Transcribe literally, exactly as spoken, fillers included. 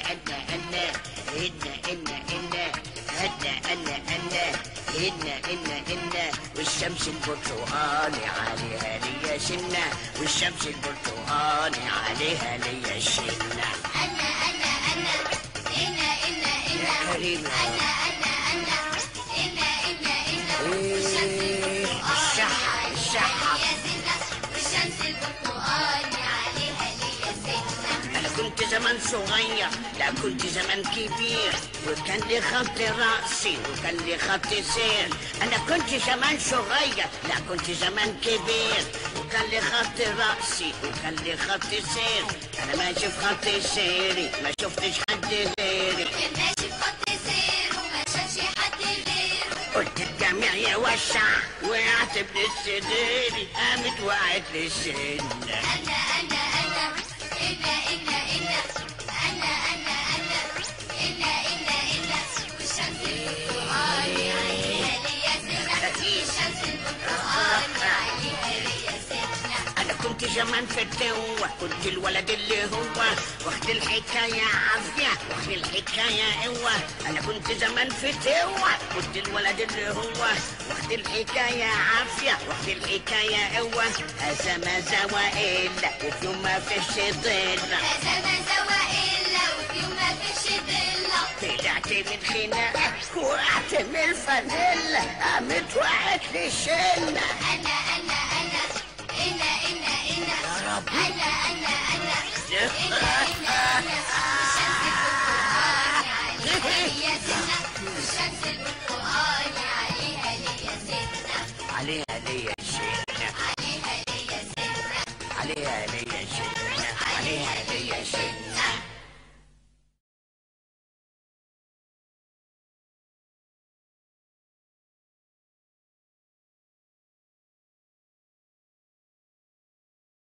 أنا أنا إنا إنا إنا أنا أنا أنا إنا إنا إنا والشمس البرتقالي عليها ليا سنة والشمس البرتقالي عليها ليا سنة. أنا أنا أنا إنا إنا إنا يا كريمة أنا أنا أنا إنا إنا إنا والشمس البرتقالي الشحة الشحة عليها سنة والشمس البرتقالي عليها ليا سنة. أنا كنت زمان صغير لا كنت زمان كبير وكان لي خط رأسي وكان لي خط سير. أنا كنت زمان صغير لا كنت زمان كبير وكان لي خط رأسي وكان لي خط سير. أنا ماشي في خط سيري ما شفتش حد غيري. كان ماشي في خط سير وما شافش حد غيره. قلت الجميع يوسع وقعت بنص قامت وقعت للسنة. أنا أنا أنا إنا إنا إنا أنا أنا أنا إنا إنا إنا والشمس البرتقالي عليها ليا سنة والشمس البرتقالي عليها ليا سنة. أنا كنت زمان في التوة كنت الولد اللي هو واخد الحكاية عافية واخد الحكاية قوة. أنا كنت زمان في التوة كنت الولد اللي هو واخد الحكاية عافية واخد الحكاية قوة. هذا ما زوى إلا وفي يوم ما فيش ظل. هذا ما زوى إلا وفي يوم ما فيش ظلة. طلعت من خناقة وقعت من الفانيلا قامت وقعت للشنة. أنا أنا أنا إنا إنا إنا يا رب أنا أنا أنا إنا إنا إنا والشمس البرتقالي عليها ليا سنة والشمس البرتقالي عليها ليا سنة. عليها ليا سنة عليها ليا سنة عليها ليا سنة عليها ليا سنة